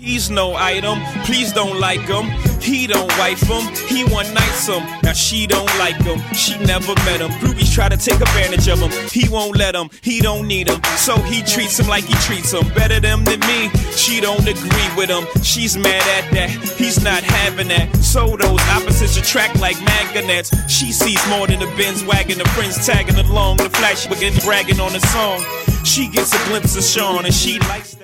He's no item, please don't like him. He don't wife him, he one nights him. Now she don't like him, she never met him. Groupies try to take advantage of him, he won't let him, he don't need him. So he treats him like he treats him. Better them than me, she don't agree with him. She's mad at that, he's not having that. So those opposites attract like magnets. She sees more than the Benz wagon, the friends tagging along, the flash begin bragging on the song. She gets a glimpse of Sean and she likes